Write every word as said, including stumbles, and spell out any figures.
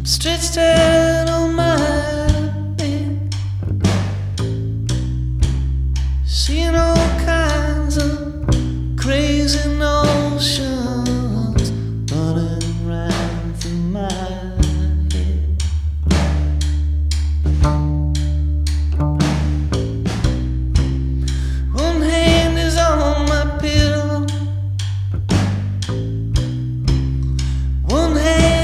Stretched out on my bed, seeing all kinds of crazy noises.